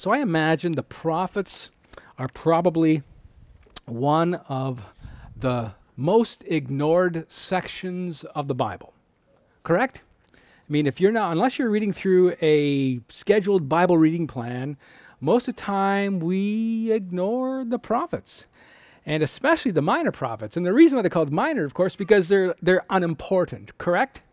So I imagine the prophets are probably one of the most ignored sections of the Bible. Correct? I mean, unless you're reading through a scheduled Bible reading plan, most of the time we ignore the prophets, and especially the minor prophets. And the reason why they're called minor, of course, because they're unimportant. Correct?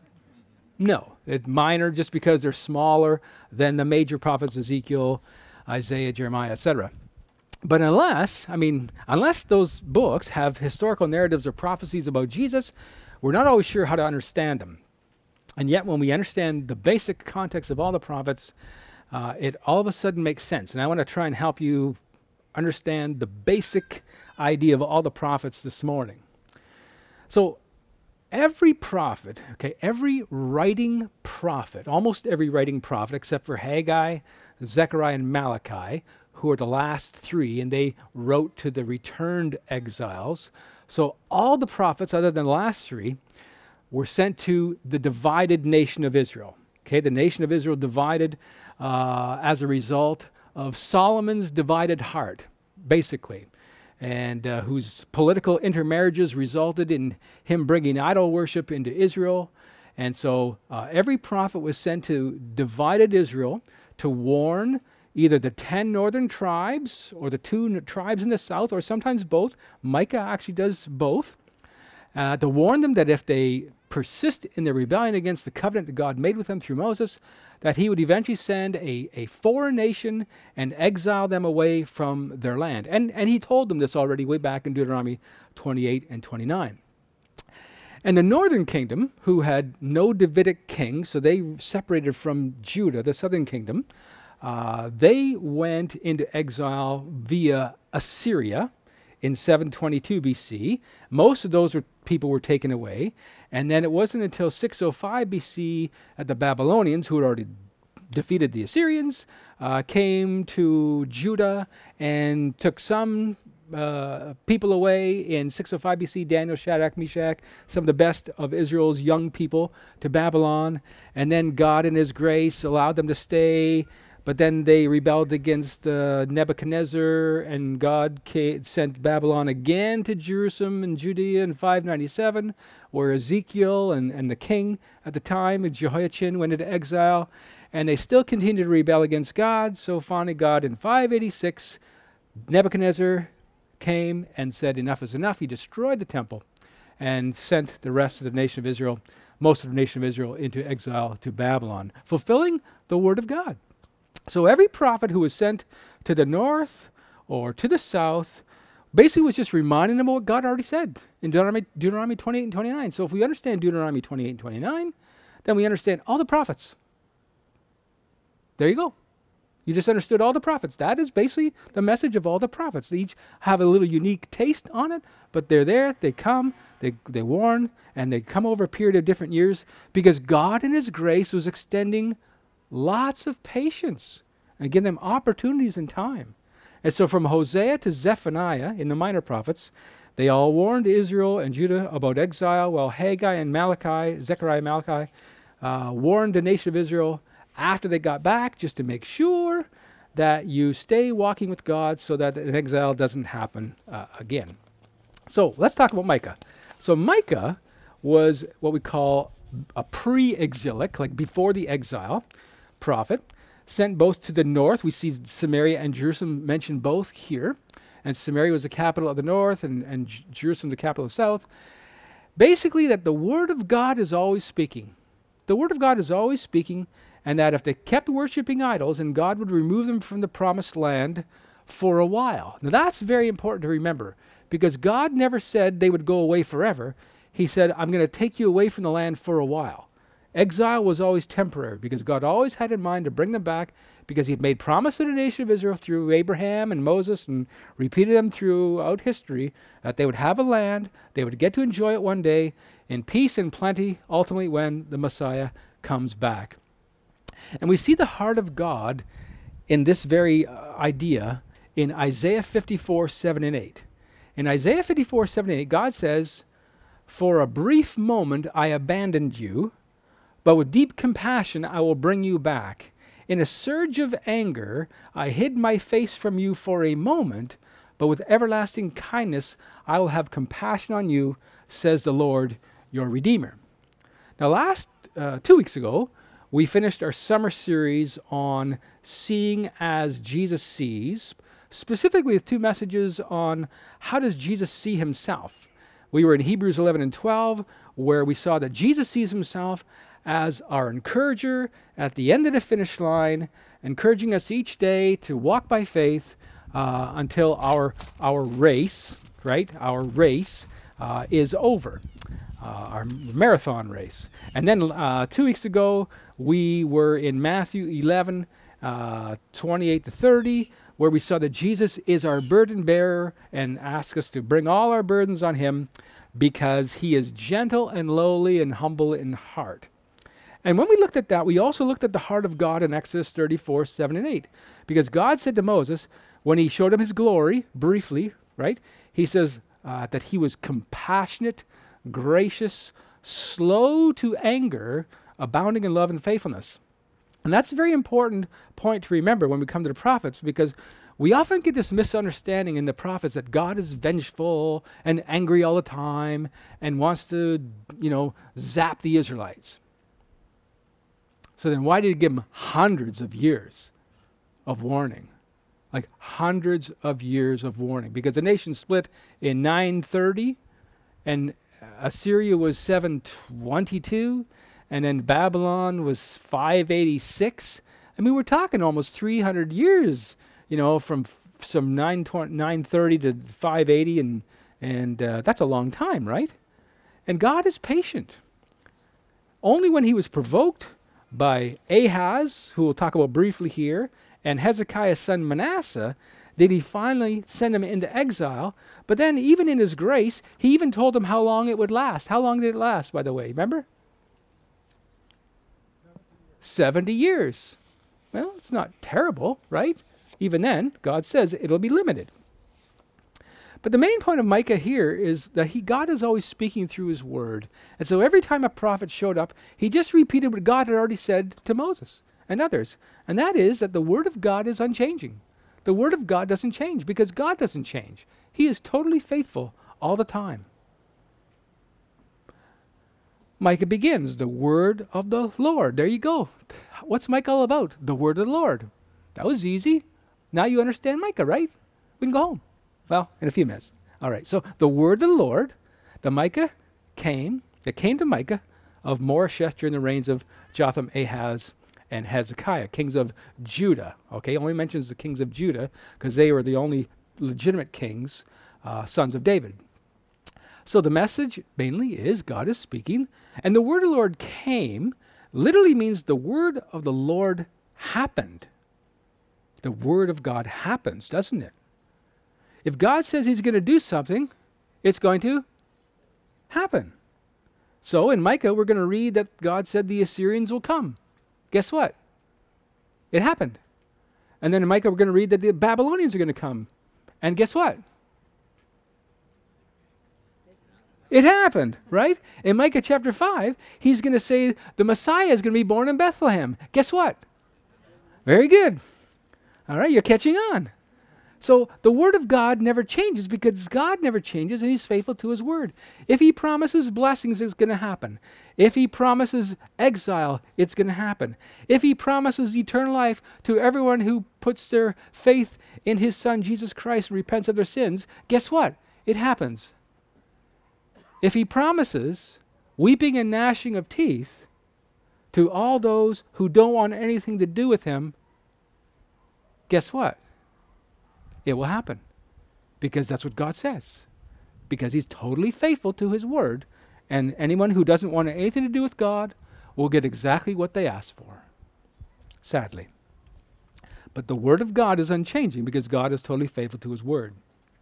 No, it's minor just because they're smaller than the major prophets, Ezekiel, Isaiah, Jeremiah, etc. But unless those books have historical narratives or prophecies about Jesus, we're not always sure how to understand them. And yet when we understand the basic context of all the prophets, it all of a sudden makes sense. And I want to try and help you understand the basic idea of all the prophets this morning. So every prophet, every writing prophet, almost every writing prophet except for Haggai, Zechariah, and Malachi, who are the last three, and they wrote to the returned exiles. So all the prophets other than the last three were sent to the divided nation of Israel. The nation of Israel divided as a result of Solomon's divided heart, basically, and whose political intermarriages resulted in him bringing idol worship into Israel. And so every prophet was sent to divided Israel to warn either the 10 northern tribes or the 2 tribes in the south, or sometimes both. Micah actually does both, to warn them that if they persist in their rebellion against the covenant that God made with them through Moses, that he would eventually send a foreign nation and exile them away from their land. And he told them this already way back in Deuteronomy 28 and 29. And the northern kingdom, who had no Davidic king, so they separated from Judah, the southern kingdom, they went into exile via Assyria in 722 BC. Most of those people were taken away. And then it wasn't until 605 BC that the Babylonians, who had already defeated the Assyrians, came to Judah and took some people away in 605 BC, Daniel, Shadrach, Meshach, some of the best of Israel's young people, to Babylon. And then God in his grace allowed them to stay. But then they rebelled against Nebuchadnezzar, and God sent Babylon again to Jerusalem and Judea in 597, where Ezekiel and the king at the time, Jehoiachin, went into exile. And they still continued to rebel against God. So finally God, in 586, Nebuchadnezzar came and said, enough is enough. He destroyed the temple and sent the rest of the nation of Israel, most of the nation of Israel, into exile to Babylon, fulfilling the word of God. So every prophet who was sent to the north or to the south basically was just reminding them of what God already said in Deuteronomy 28 and 29. So if we understand Deuteronomy 28 and 29, then we understand all the prophets. There you go. You just understood all the prophets. That is basically the message of all the prophets. They each have a little unique taste on it, but they're there, they come, they warn, and they come over a period of different years because God in his grace was extending lots of patience and giving them opportunities and time. And so from Hosea to Zephaniah in the minor prophets, they all warned Israel and Judah about exile, while Haggai and Malachi, Zechariah and Malachi, warned the nation of Israel after they got back, just to make sure that you stay walking with God so that an exile doesn't happen again. So let's talk about Micah. So Micah was what we call a pre-exilic, like before the exile, prophet, sent both to the north. We see Samaria and Jerusalem mentioned both here. And Samaria was the capital of the north, and Jerusalem the capital of the south. Basically, that the word of God is always speaking. The word of God is always speaking, and that if they kept worshiping idols, and God would remove them from the promised land for a while. Now that's very important to remember, because God never said they would go away forever. He said, I'm going to take you away from the land for a while. Exile was always temporary, because God always had in mind to bring them back, because he had made promise to the nation of Israel through Abraham and Moses, and repeated them throughout history, that they would have a land, they would get to enjoy it one day, in peace and plenty, ultimately when the Messiah comes back. And we see the heart of God in this very idea in Isaiah 54, 7 and 8. In Isaiah 54, 7 and 8, God says, "For a brief moment I abandoned you, but with deep compassion I will bring you back, In a surge of anger, I hid my face from you for a moment, but with everlasting kindness, I will have compassion on you, says the Lord, your Redeemer. Now, 2 weeks ago, we finished our summer series on seeing as Jesus sees, specifically with 2 messages on how does Jesus see himself. We were in Hebrews 11 and 12, where we saw that Jesus sees himself as our encourager at the end of the finish line, encouraging us each day to walk by faith until our race, right? Our race is over, our marathon race. And then 2 weeks ago, we were in Matthew 11, 28 to 30, where we saw that Jesus is our burden bearer and asks us to bring all our burdens on him because he is gentle and lowly and humble in heart. And when we looked at that, we also looked at the heart of God in Exodus 34, 7 and 8. Because God said to Moses, when he showed him his glory, briefly, right, he says that he was compassionate, gracious, slow to anger, abounding in love and faithfulness. And that's a very important point to remember when we come to the prophets, because we often get this misunderstanding in the prophets that God is vengeful and angry all the time and wants to, zap the Israelites. So then why did he give them hundreds of years of warning? Like hundreds of years of warning. Because the nation split in 930, and Assyria was 722, and then Babylon was 586. I mean, we're talking almost 300 years, from some 930 to 580, and that's a long time, right? And God is patient. Only when he was provoked by Ahaz, who we'll talk about briefly here, and Hezekiah's son Manasseh, did he finally send him into exile. But then even in his grace, he even told him how long it would last. How long did it last, by the way? Remember? 70 years. Well, it's not terrible, right? Even then, God says it'll be limited. But the main point of Micah here is that God is always speaking through his word. And so every time a prophet showed up, he just repeated what God had already said to Moses and others. And that is that the word of God is unchanging. The word of God doesn't change because God doesn't change. He is totally faithful all the time. Micah begins, the word of the Lord. There you go. What's Micah all about? The word of the Lord. That was easy. Now you understand Micah, right? We can go home. Well, in a few minutes. All right, so the word of the Lord, it came to Micah of Moresheth during the reigns of Jotham, Ahaz, and Hezekiah, kings of Judah. Okay, only mentions the kings of Judah because they were the only legitimate kings, sons of David. So the message mainly is God is speaking, and the word of the Lord came literally means the word of the Lord happened. The word of God happens, doesn't it? If God says he's going to do something, it's going to happen. So in Micah, we're going to read that God said the Assyrians will come. Guess what? It happened. And then in Micah, we're going to read that the Babylonians are going to come. And guess what? It happened, right? In Micah chapter 5, he's going to say the Messiah is going to be born in Bethlehem. Guess what? Very good. All right, you're catching on. So the word of God never changes because God never changes and he's faithful to his word. If he promises blessings, it's going to happen. If he promises exile, it's going to happen. If he promises eternal life to everyone who puts their faith in his son, Jesus Christ, and repents of their sins, guess what? It happens. If he promises weeping and gnashing of teeth to all those who don't want anything to do with him, guess what? It will happen because that's what God says. Because he's totally faithful to his word, and anyone who doesn't want anything to do with God will get exactly what they ask for, sadly. But the word of God is unchanging because God is totally faithful to his word.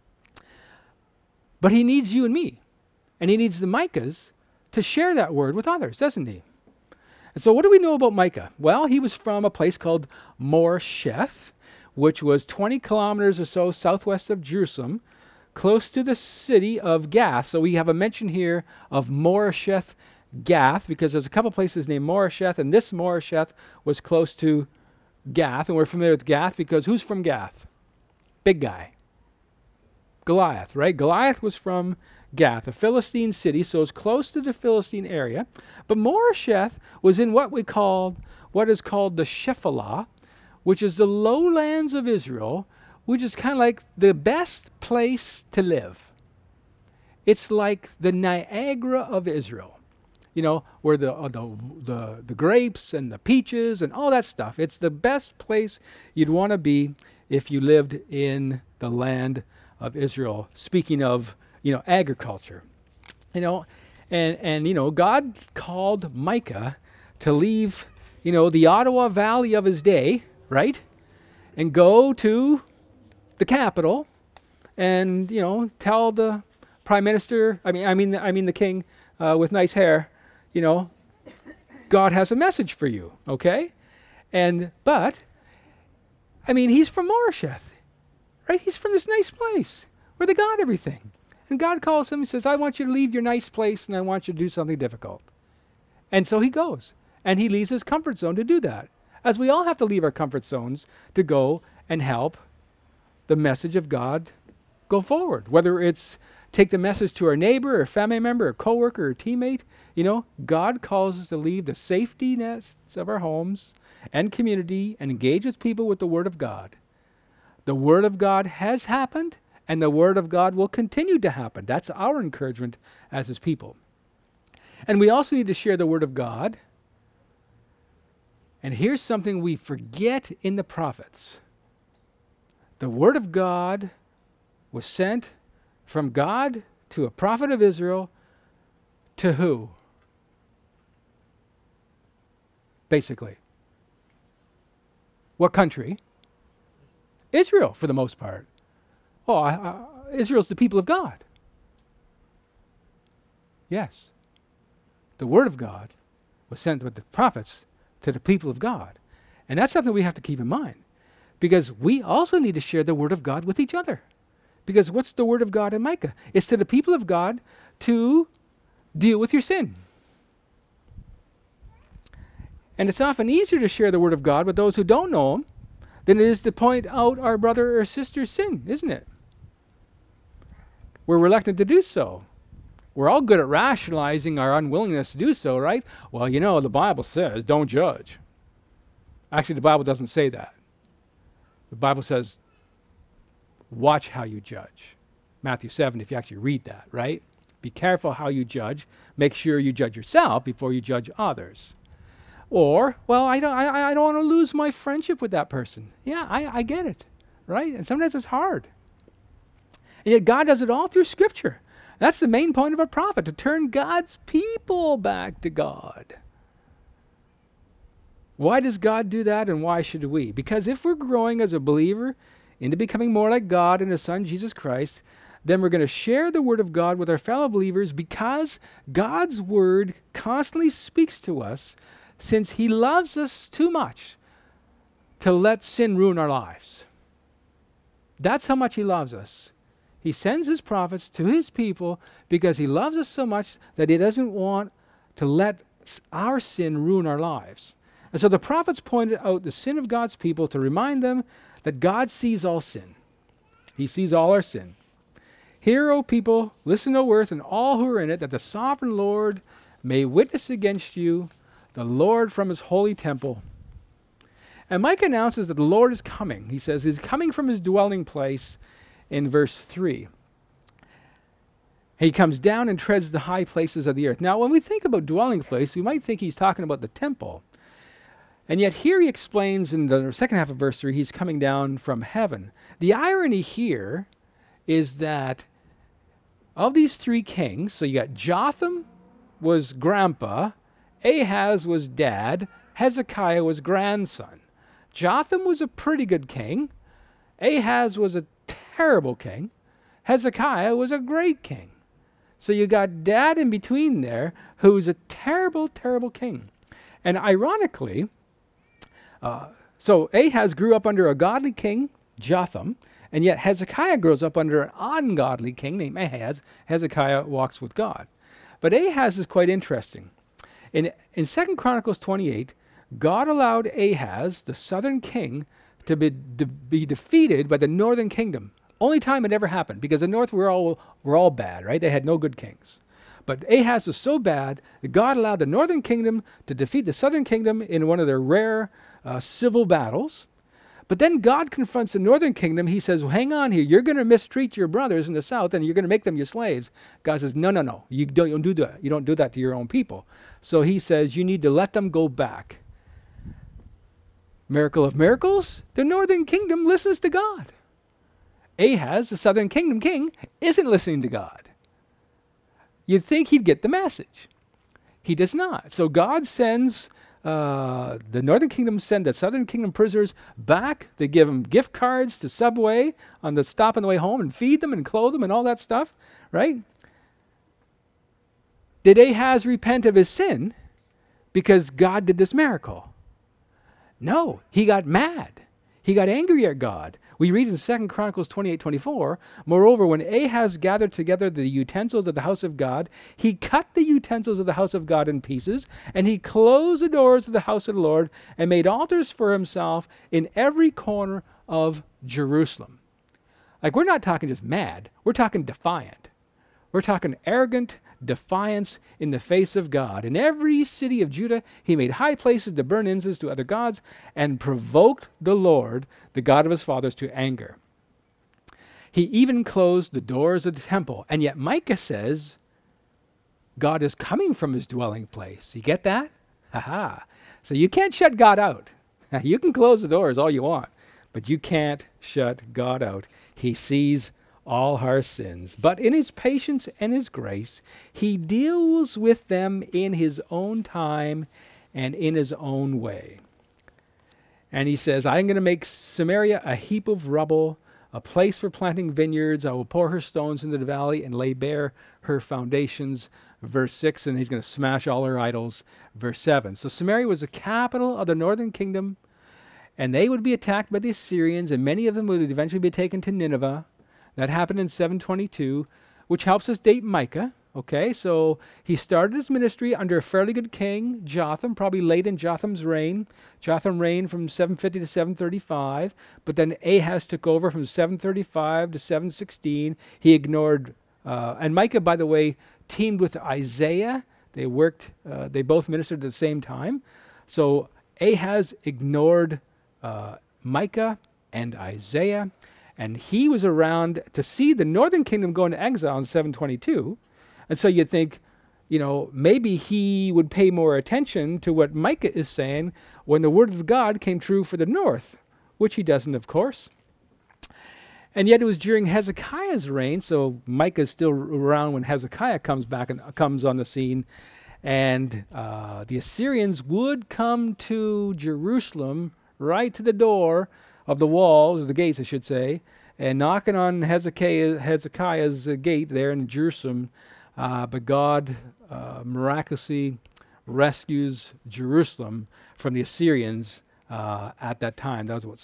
But he needs you and me, and he needs the Micahs to share that word with others, doesn't he? And so what do we know about Micah? Well, he was from a place called Moresheth, which was 20 kilometers or so southwest of Jerusalem, close to the city of Gath. So we have a mention here of Moresheth Gath, because there's a couple places named Moresheth, and this Moresheth was close to Gath, and we're familiar with Gath because who's from Gath? Big guy. Goliath, right? Goliath was from Gath, a Philistine city, so it's close to the Philistine area. But Moresheth was in what is called the Shephelah, which is the lowlands of Israel, which is kind of like the best place to live. It's like the Niagara of Israel, where the grapes and the peaches and all that stuff. It's the best place you'd want to be if you lived in the land of Israel. Speaking of, agriculture, and God called Micah to leave, the Ottawa Valley of his day, right, and go to the capital, and tell the prime minister, I mean the king with nice hair, God has a message for you, okay? But he's from Moresheth, right? He's from this nice place where they got everything. And God calls him and says, I want you to leave your nice place and I want you to do something difficult. And so he goes, and he leaves his comfort zone to do that. As we all have to leave our comfort zones to go and help the message of God go forward, whether it's take the message to our neighbor or family member or coworker or teammate. God calls us to leave the safety nests of our homes and community and engage with people with the Word of God. The Word of God has happened, and the Word of God will continue to happen. That's our encouragement as His people. And we also need to share the Word of God. And here's something we forget in the prophets. The Word of God was sent from God to a prophet of Israel to who? Basically. What country? Israel, for the most part. Israel's the people of God. Yes. The Word of God was sent with the prophets to the people of God. And that's something we have to keep in mind, because we also need to share the Word of God with each other. Because what's the Word of God in Micah? It's to the people of God to deal with your sin. And it's often easier to share the Word of God with those who don't know Him than it is to point out our brother or sister's sin, isn't it? We're reluctant to do so. We're all good at rationalizing our unwillingness to do so, right? Well, the Bible says, don't judge. Actually, the Bible doesn't say that. The Bible says, watch how you judge. Matthew 7, if you actually read that, right? Be careful how you judge. Make sure you judge yourself before you judge others. Or, well, I don't want to lose my friendship with that person. Yeah, I get it, right? And sometimes it's hard. And yet God does it all through Scripture. That's the main point of a prophet, to turn God's people back to God. Why does God do that, and why should we? Because if we're growing as a believer into becoming more like God and His Son, Jesus Christ, then we're going to share the Word of God with our fellow believers, because God's Word constantly speaks to us, since He loves us too much to let sin ruin our lives. That's how much He loves us. He sends His prophets to His people because He loves us so much that He doesn't want to let our sin ruin our lives. And so the prophets pointed out the sin of God's people to remind them that God sees all sin. He sees all our sin. Hear, O people, listen, O earth, and all who are in it, that the sovereign Lord may witness against you, the Lord from His holy temple. And Micah announces that the Lord is coming. He says He's coming from His dwelling place in verse 3. He comes down and treads the high places of the earth. Now, when we think about dwelling place, we might think He's talking about the temple. And yet here he explains in the second half of verse 3, He's coming down from heaven. The irony here is that of these three kings, so you got Jotham was grandpa, Ahaz was dad, Hezekiah was grandson. Jotham was a pretty good king. Ahaz was a terrible king. Hezekiah was a great king. So you got dad in between there, who's a terrible, terrible king. And ironically, so Ahaz grew up under a godly king, Jotham, and yet Hezekiah grows up under an ungodly king named Ahaz. Hezekiah walks with God. But Ahaz is quite interesting. In 2 Chronicles 28, God allowed Ahaz, the southern king, to be defeated by the northern kingdom. Only time it ever happened, because the north were all bad, right? They had no good kings. But Ahaz was so bad that God allowed the northern kingdom to defeat the southern kingdom in one of their rare civil battles. But then God confronts the northern kingdom. He says, well, hang on here. You're going to mistreat your brothers in the south, and you're going to make them your slaves. God says, no. You don't do that. You don't do that to your own people. So he says, you need to let them go back. Miracle of miracles, the northern kingdom listens to God. Ahaz, the southern kingdom king, isn't listening to God. You'd think he'd get the message. He does not. So God sends, the northern kingdom send the southern kingdom prisoners back. They give them gift cards to Subway on the stop on the way home and feed them and clothe them and all that stuff, right? Did Ahaz repent of his sin because God did this miracle? No, he got mad. He got angry at God. We read in 2 Chronicles 28:24, moreover, when Ahaz gathered together the utensils of the house of God, he cut the utensils of the house of God in pieces, and he closed the doors of the house of the Lord, and made altars for himself in every corner of Jerusalem. Like, we're not talking just mad, we're talking defiant. We're talking arrogant defiance in the face of God. In every city of Judah, he made high places to burn incense to other gods and provoked the Lord, the God of his fathers, to anger. He even closed the doors of the temple. And yet Micah says, God is coming from his dwelling place. You get that? Ha. So you can't shut God out. You can close the doors all you want, but you can't shut God out. He sees all our sins. But in his patience and his grace, he deals with them in his own time and in his own way. And he says, I'm going to make Samaria a heap of rubble, a place for planting vineyards. I will pour her stones into the valley and lay bare her foundations. Verse 6, and he's going to smash all her idols. Verse 7. So Samaria was the capital of the northern kingdom, and they would be attacked by the Assyrians, and many of them would eventually be taken to Nineveh. That happened in 722, which helps us date Micah. Okay, so he started his ministry under a fairly good king, Jotham, probably late in Jotham's reign. Jotham reigned from 750 to 735, but then Ahaz took over from 735 to 716. He ignored, and Micah, by the way, teamed with Isaiah. They both ministered at the same time. So Ahaz ignored Micah and Isaiah. And he was around to see the northern kingdom go into exile in 722. And so you'd think, maybe he would pay more attention to what Micah is saying when the word of God came true for the north, which he doesn't, of course. And yet it was during Hezekiah's reign, so Micah is still around when Hezekiah comes back and comes on the scene. And the Assyrians would come to Jerusalem, right to the door of the walls, the gates, I should say, and knocking on Hezekiah's gate there in Jerusalem. But God miraculously rescues Jerusalem from the Assyrians at that time. That was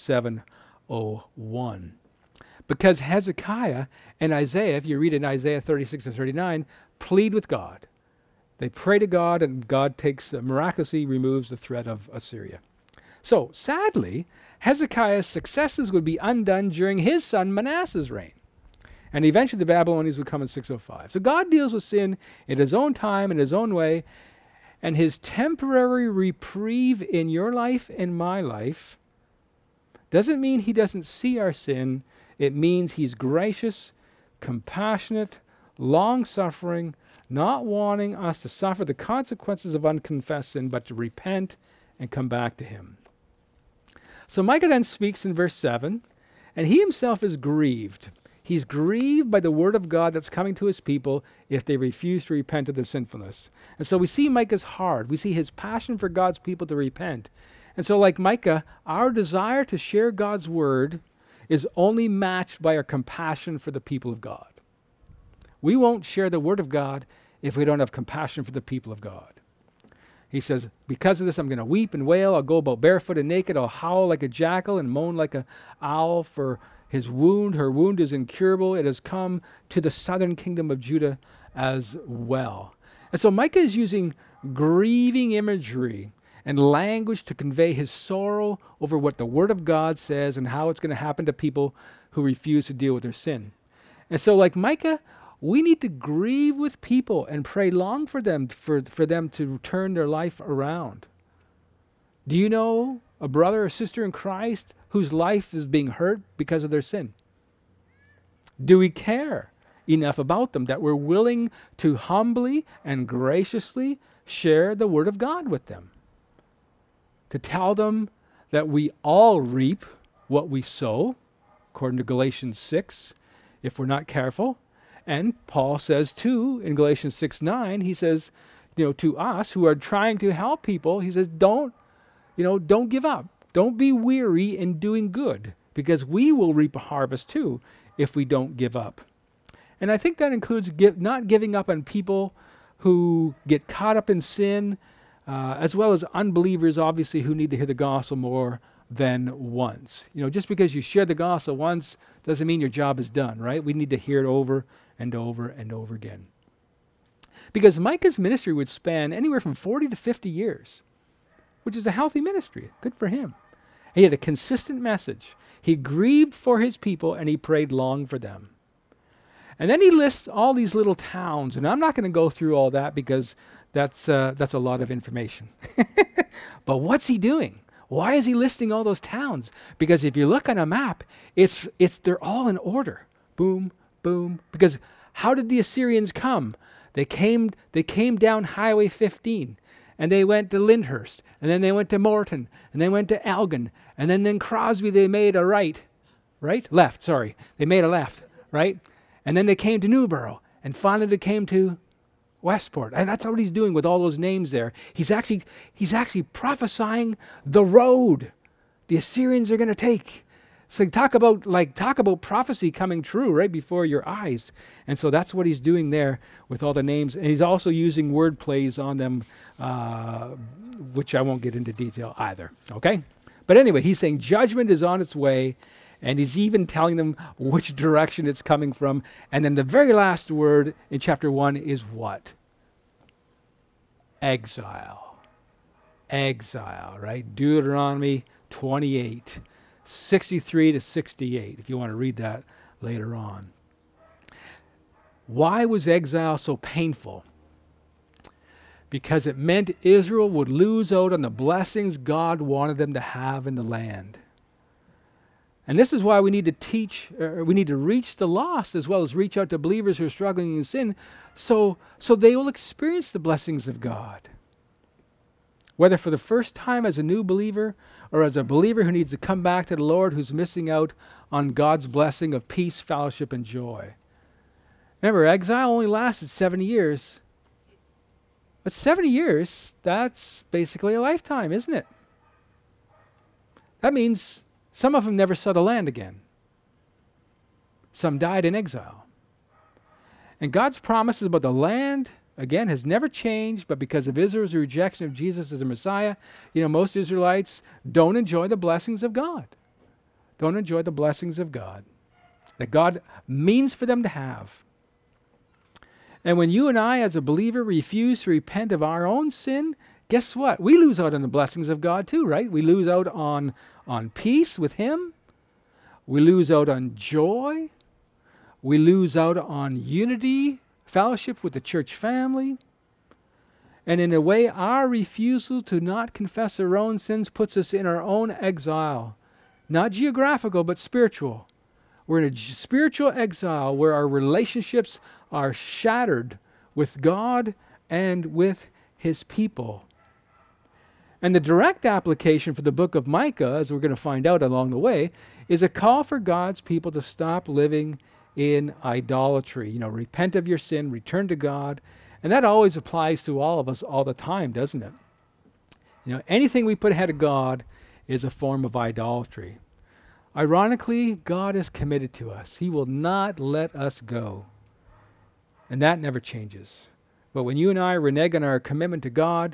701. Because Hezekiah and Isaiah, if you read in Isaiah 36 and 39, plead with God. They pray to God, and God miraculously removes the threat of Assyria. So, sadly, Hezekiah's successes would be undone during his son Manasseh's reign. And eventually the Babylonians would come in 605. So God deals with sin in his own time, in his own way, and his temporary reprieve in your life and my life doesn't mean he doesn't see our sin. It means he's gracious, compassionate, long-suffering, not wanting us to suffer the consequences of unconfessed sin, but to repent and come back to him. So Micah then speaks in verse 7, and he himself is grieved. He's grieved by the word of God that's coming to his people if they refuse to repent of their sinfulness. And so we see Micah's heart. We see his passion for God's people to repent. And so like Micah, our desire to share God's word is only matched by our compassion for the people of God. We won't share the word of God if we don't have compassion for the people of God. He says, because of this, I'm going to weep and wail. I'll go about barefoot and naked. I'll howl like a jackal and moan like an owl, for his wound, her wound is incurable. It has come to the southern kingdom of Judah as well. And so Micah is using grieving imagery. and language to convey his sorrow over what the Word of God says and how it's going to happen to people who refuse to deal with their sin. And so, like Micah, we need to grieve with people and pray long for them, for them to turn their life around. Do you know a brother or sister in Christ whose life is being hurt because of their sin? Do we care enough about them that we're willing to humbly and graciously share the Word of God with them? To tell them that we all reap what we sow, according to Galatians 6, if we're not careful. And Paul says too, in Galatians 6:9, he says, to us who are trying to help people, he says, don't give up. Don't be weary in doing good, because we will reap a harvest too if we don't give up. And I think that includes not giving up on people who get caught up in sin, as well as unbelievers, obviously, who need to hear the gospel more than once. Just because you share the gospel once doesn't mean your job is done, right? We need to hear it over and over and over again. Because Micah's ministry would span anywhere from 40 to 50 years, which is a healthy ministry. Good for him. He had a consistent message. He grieved for his people and he prayed long for them. And then he lists all these little towns, and I'm not going to go through all that because that's a lot of information. But what's he doing? Why is he listing all those towns? Because if you look on a map, they're all in order. Boom, boom. Because how did the Assyrians come? They came down Highway 15, and they went to Lyndhurst, and then they went to Morton, and they went to Elgin, and then Crosby they made a left. They made a left, right? And then they came to Newborough, and finally they came to Westport. And that's what he's doing with all those names there. He's actually prophesying the road the Assyrians are going to take. So talk about prophecy coming true right before your eyes. And so that's what he's doing there with all the names. And he's also using word plays on them, which I won't get into detail either. Okay? But anyway, he's saying judgment is on its way. And he's even telling them which direction it's coming from. And then the very last word in chapter 1 is what? Exile. Exile, right? Deuteronomy 28, 63 to 68, if you want to read that later on. Why was exile so painful? Because it meant Israel would lose out on the blessings God wanted them to have in the land. And this is why we need to we need to reach the lost as well as reach out to believers who are struggling in sin so they will experience the blessings of God. Whether for the first time as a new believer or as a believer who needs to come back to the Lord who's missing out on God's blessing of peace, fellowship, and joy. Remember, exile only lasted 70 years. But 70 years, that's basically a lifetime, isn't it? That means some of them never saw the land again. Some died in exile. And God's promises about the land, again, has never changed, but because of Israel's rejection of Jesus as the Messiah, most Israelites don't enjoy the blessings of God. Don't enjoy the blessings of God that God means for them to have. And when you and I, as a believer, refuse to repent of our own sin, guess what? We lose out on the blessings of God too, right? We lose out on peace with Him. We lose out on joy. We lose out on unity, fellowship with the church family. And in a way, our refusal to not confess our own sins puts us in our own exile. Not geographical, but spiritual. We're in a spiritual exile where our relationships are shattered with God and with His people. And the direct application for the book of Micah, as we're going to find out along the way, is a call for God's people to stop living in idolatry. Repent of your sin, return to God. And that always applies to all of us all the time, doesn't it? Anything we put ahead of God is a form of idolatry. Ironically, God is committed to us. He will not let us go. And that never changes. But when you and I renege on our commitment to God,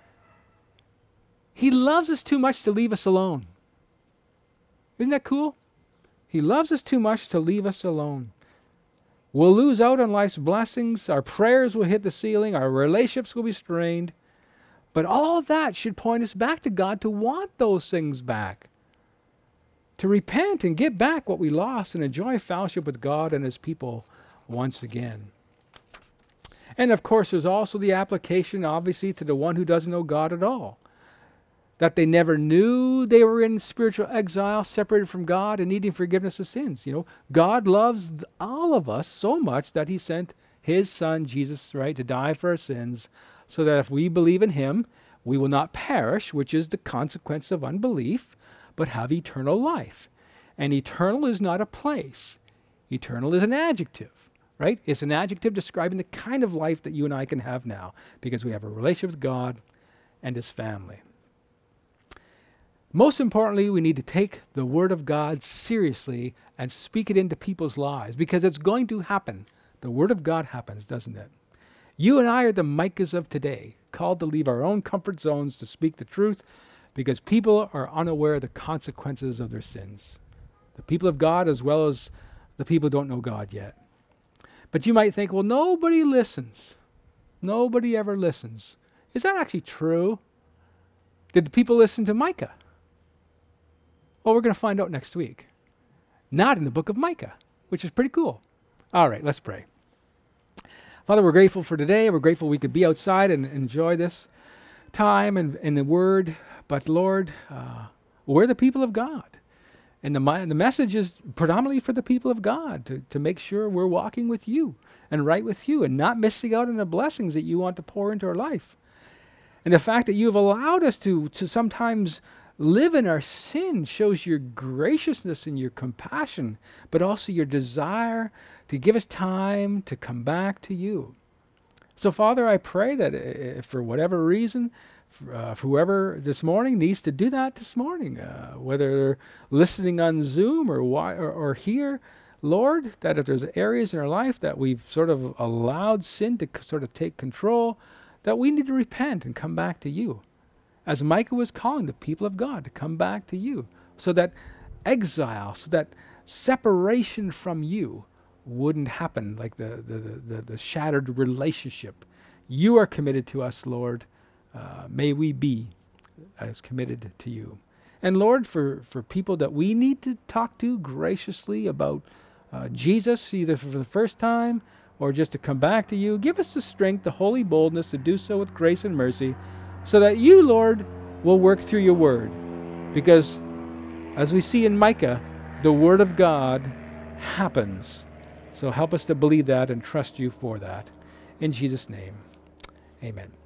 He loves us too much to leave us alone. Isn't that cool? He loves us too much to leave us alone. We'll lose out on life's blessings. Our prayers will hit the ceiling. Our relationships will be strained. But all of that should point us back to God, to want those things back, to repent and get back what we lost and enjoy fellowship with God and his people once again. And of course, there's also the application, obviously, to the one who doesn't know God at all. That they never knew they were in spiritual exile, separated from God and needing forgiveness of sins. God loves all of us so much that he sent his son, Jesus, right, to die for our sins, so that if we believe in him, we will not perish, which is the consequence of unbelief, but have eternal life. And eternal is not a place. Eternal is an adjective, right? It's an adjective describing the kind of life that you and I can have now, because we have a relationship with God and his family. Most importantly, we need to take the Word of God seriously and speak it into people's lives, because it's going to happen. The Word of God happens, doesn't it? You and I are the Micahs of today, called to leave our own comfort zones to speak the truth, because people are unaware of the consequences of their sins. The people of God, as well as the people who don't know God yet. But you might think, well, nobody listens. Nobody ever listens. Is that actually true? Did the people listen to Micah? Well, we're going to find out next week. Not in the book of Micah, which is pretty cool. All right, let's pray. Father, we're grateful for today. We're grateful we could be outside and enjoy this time and in the Word. But Lord, we're the people of God. And the message is predominantly for the people of God, to make sure we're walking with you and right with you and not missing out on the blessings that you want to pour into our life. And the fact that you have allowed us to sometimes live in our sin shows your graciousness and your compassion, but also your desire to give us time to come back to you. So, Father, I pray that if for whatever reason, whoever this morning needs to do that this morning, whether they're listening on Zoom or here, Lord, that if there's areas in our life that we've sort of allowed sin to sort of take control, that we need to repent and come back to you. As Micah was calling the people of God to come back to you, so that exile, so that separation from you wouldn't happen, like the shattered relationship. You are committed to us, Lord. May we be as committed to you. And Lord, for people that we need to talk to graciously about Jesus, either for the first time or just to come back to you, give us the strength, the holy boldness to do so with grace and mercy, so that you, Lord, will work through your word. Because as we see in Micah, the word of God happens. So help us to believe that and trust you for that. In Jesus' name, amen.